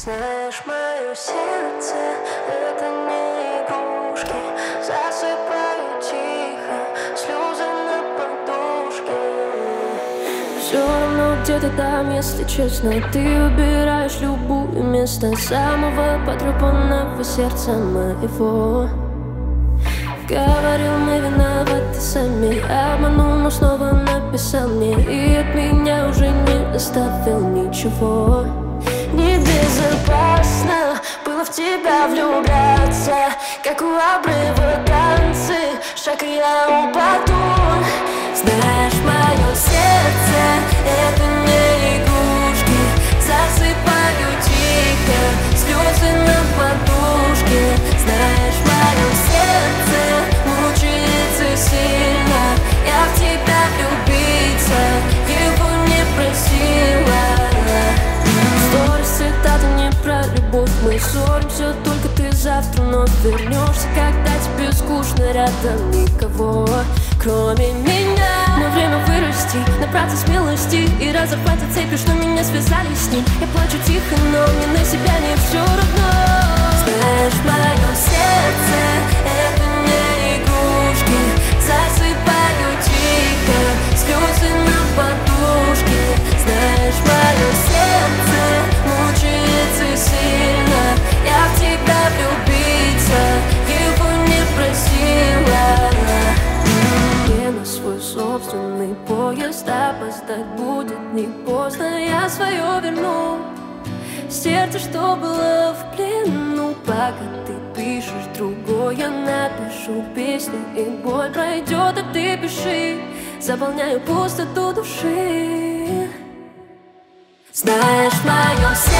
Знаешь, мое сердце — это не игрушки. Засыпаю тихо, слезы на подушке. Все равно где-то там, если честно, ты выбираешь любое место самого потрепанного сердца моего. Говорил, мы виноваты сами, обманул, но снова написал мне, и от меня уже не оставил ничего. Небезопасно было в тебя влюбляться, как у обрыва танцы, шаг и я упаду. Знаешь, мое сердце — это не игрушки. Засыпаю тихо, слезы на подушке. Знаешь, мое сердце мучается сильно. Я в тебя влюбиться его не просила. Сторис, цитата не про любовь. Мы ссоримся, только ты завтра вновь вернешься, когда тебе скучно, рядом никого, кроме меня. Но время вырасти, набраться смелости и разорвать цепи, что меня связали с ним. Я плачу тихо, но мне на себя не все равно. Знаешь, мое сердце — это не игрушки. Засыпаю тихо, слезы на подушке. Знаешь, мое сердце мучается сильно. Я в тебя влюбиться его не просила. Я на свой собственный поезд, опоздать будет не поздно. Я свое верну, сердце, что было в плену. Пока ты пишешь другое, я напишу песню, и боль пройдет, а ты пиши. Заполняю пустоту души. Знаешь, мое сердце